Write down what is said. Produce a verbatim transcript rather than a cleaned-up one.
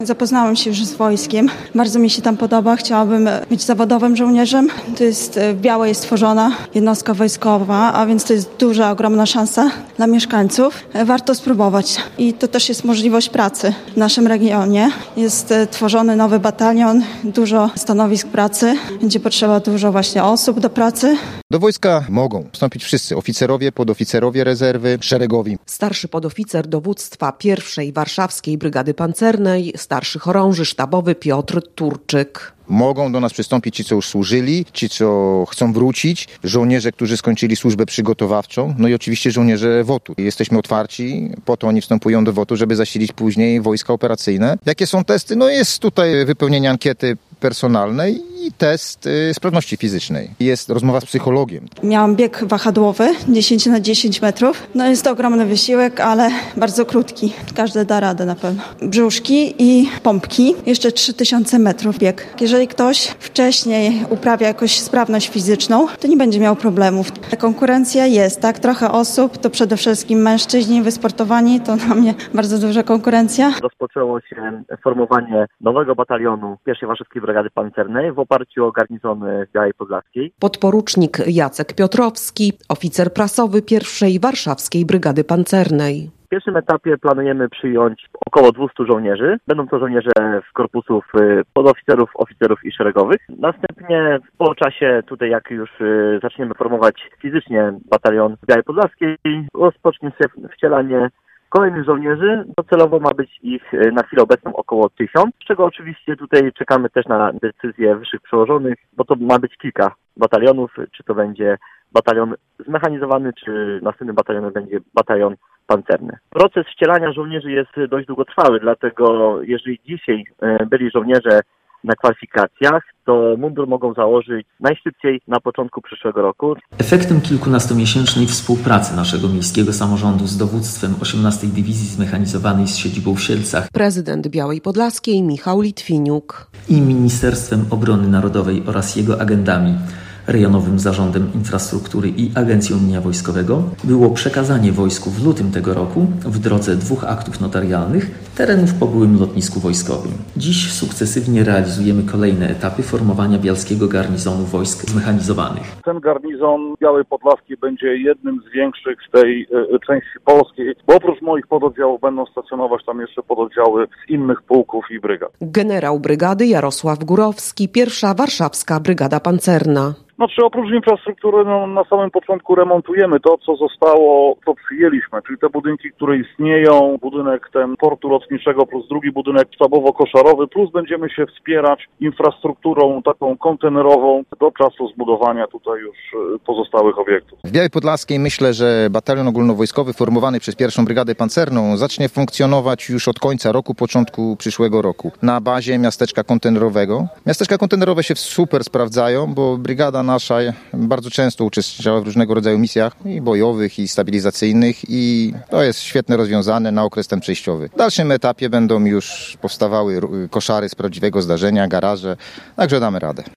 Zapoznałam się już z wojskiem. Bardzo mi się tam podoba. Chciałabym być zawodowym żołnierzem. To jest w Białej stworzona jednostka wojskowa, a więc to jest duża, ogromna szansa dla mieszkańców. Warto spróbować. I to też jest możliwość pracy w naszym regionie. Jest tworzony nowy batalion, dużo stanowisk pracy. Będzie potrzeba dużo właśnie osób do pracy. Do wojska mogą wstąpić wszyscy. Oficerowie, podoficerowie rezerwy, szeregowi. Starszy podoficer dowództwa pierwszej Warszawskiej Brygady Pancernej, starszy chorąży sztabowy Piotr Turczyk. Mogą do nas przystąpić ci, co już służyli, ci, co chcą wrócić, żołnierze, którzy skończyli służbę przygotowawczą, no i oczywiście żołnierze W O T-u. Jesteśmy otwarci, po to oni wstępują do W O T-u, żeby zasilić później wojska operacyjne. Jakie są testy? No jest tutaj wypełnienie ankiety personalnej i test y, sprawności fizycznej. Jest rozmowa z psychologiem. Miałam bieg wahadłowy, dziesięć na dziesięć metrów. No jest to ogromny wysiłek, ale bardzo krótki. Każdy da radę na pewno. Brzuszki i pompki. Jeszcze trzy tysiące metrów bieg. Jeżeli ktoś wcześniej uprawia jakąś sprawność fizyczną, to nie będzie miał problemów. Konkurencja jest, tak? Trochę osób, to przede wszystkim mężczyźni wysportowani, to dla mnie bardzo duża konkurencja. Rozpoczęło się formowanie nowego batalionu pierwszej Warszawskiej Brygady Pancernej w oparciu o garnizony Białej Podlaskiej. Podporucznik Jacek Piotrowski, oficer prasowy pierwszej Warszawskiej Brygady Pancernej. W pierwszym etapie planujemy przyjąć około dwieście żołnierzy. Będą to żołnierze z korpusów podoficerów, oficerów i szeregowych. Następnie po czasie, tutaj jak już zaczniemy formować fizycznie batalion Białej Podlaskiej, rozpocznie się wcielanie kolejnych żołnierzy. Docelowo ma być ich na chwilę obecną około tysiąc, z czego oczywiście tutaj czekamy też na decyzje wyższych przełożonych, bo to ma być kilka batalionów, czy to będzie batalion zmechanizowany, czy następnym batalionem będzie batalion pancerny. Proces wcielania żołnierzy jest dość długotrwały, dlatego jeżeli dzisiaj byli żołnierze na kwalifikacjach, to mundur mogą założyć najszybciej na początku przyszłego roku. Efektem kilkunastomiesięcznej współpracy naszego miejskiego samorządu z dowództwem osiemnastej Dywizji Zmechanizowanej z siedzibą w Sielcach, prezydent Białej Podlaskiej Michał Litwiniuk i Ministerstwem Obrony Narodowej oraz jego agendami, Rejonowym Zarządem Infrastruktury i Agencją Mienia Wojskowego było przekazanie wojsku w lutym tego roku w drodze dwóch aktów notarialnych terenów po byłym lotnisku wojskowym. Dziś sukcesywnie realizujemy kolejne etapy formowania bialskiego garnizonu wojsk zmechanizowanych. Ten garnizon Białej Podlaskiej będzie jednym z większych w tej y, części polskiej, bo oprócz moich pododdziałów będą stacjonować tam jeszcze pododdziały z innych pułków i brygad. Generał brygady Jarosław Górowski, pierwsza Warszawska Brygada Pancerna. Znaczy oprócz infrastruktury no, na samym początku remontujemy to, co zostało, co przyjęliśmy, czyli te budynki, które istnieją, budynek ten portu lotniczego plus drugi budynek sztabowo-koszarowy, plus będziemy się wspierać infrastrukturą taką kontenerową do czasu zbudowania tutaj już pozostałych obiektów. W Białej Podlaskiej myślę, że batalion ogólnowojskowy formowany przez pierwszą Brygadę Pancerną zacznie funkcjonować już od końca roku, początku przyszłego roku na bazie miasteczka kontenerowego. Miasteczka kontenerowe się super sprawdzają, bo brygada nasza bardzo często uczestniczyła w różnego rodzaju misjach i bojowych, i stabilizacyjnych i to jest świetnie rozwiązane na okres ten przejściowy. W dalszym etapie będą już powstawały koszary z prawdziwego zdarzenia, garaże, także damy radę.